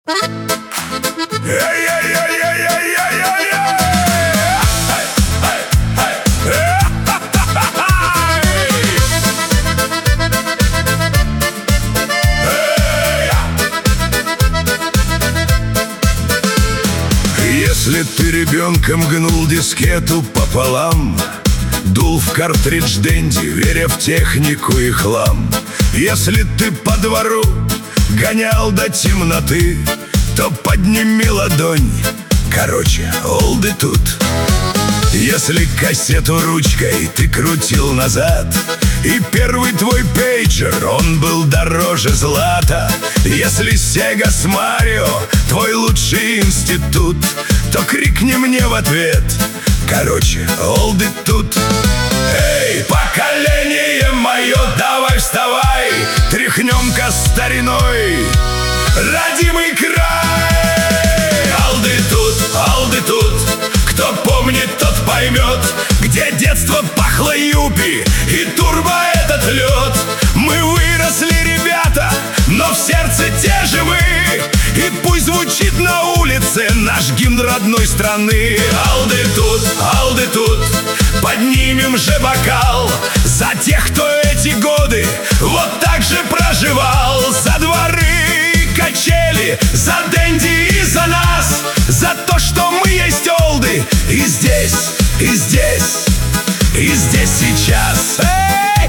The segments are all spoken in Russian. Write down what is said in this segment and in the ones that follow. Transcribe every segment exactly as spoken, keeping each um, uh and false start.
Если ты ребенком гнул дискету пополам, дул в картридж Денди, веря в технику и хлам. Если ты по двору гонял до темноты, то подними ладонь, короче, олды тут. Если кассету ручкой ты крутил назад, и первый твой пейджер, он был дороже злата. Если Сега с Марио твой лучший институт, то крикни мне в ответ, короче, олды тут. Эй, поколение мое, давай вставай, тряхнем-ка стариной родимый край. Алды тут, алды тут, кто помнит, тот поймет, где детство пахло юпи и турбо этот лед. Мы выросли, ребята, но в сердце те же мы, и пусть звучит на улице наш гимн родной страны. Алды тут, алды тут, поднимем же бокал за тех, кто эти годы вот так же проживал. За дворы, качели, за Денди и за нас, за то, что мы есть олды. И здесь, и здесь, и здесь сейчас. Эй!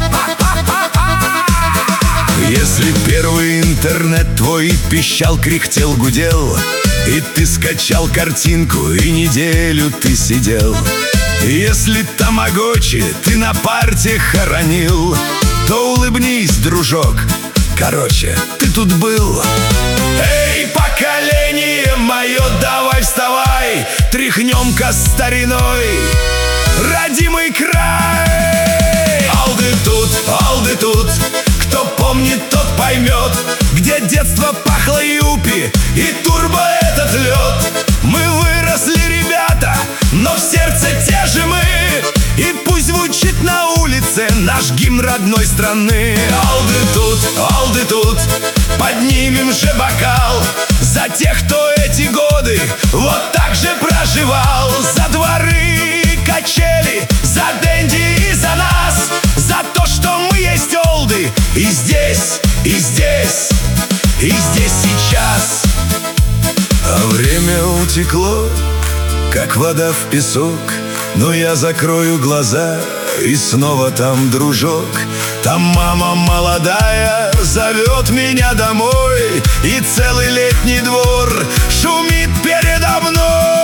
Если первый интернет твой пищал, кряхтел, гудел, и ты скачал картинку, и неделю ты сидел. Если тамагочи ты на парте хоронил, то улыбнись, дружок, короче, ты тут был. Эй, поколение мое, давай вставай, тряхнем-ка стариной родимый край. Алды тут, алды тут, кто помнит, тот поймет, где детство пахло юпи и турбо этот лед. Мы выросли, ребята, но в сердце те же мы, и пусть звучит на улице наш гимн родной страны. Алды тут, алды тут, поднимем же бокал за тех, кто эти годы вот так же проживал. За дворы, качели, за Денди и за нас, за то, что мы есть олды. И здесь, и здесь, и здесь сейчас. А время утекло, как вода в песок, но я закрою глаза, и снова там дружок. Там мама молодая зовет меня домой, и целый летний двор шумит передо мной.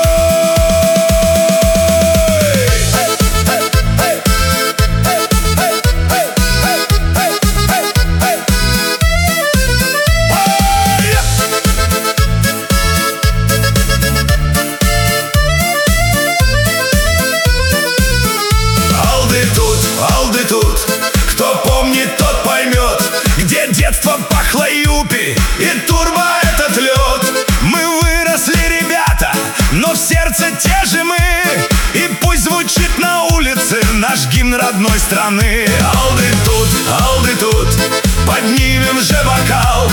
Алды тут, кто помнит, тот поймет, где детство пахло юпи и турбо этот лед. Мы выросли, ребята, но в сердце те же мы, и пусть звучит на улице наш гимн родной страны. Алды тут, алды тут, поднимем же бокал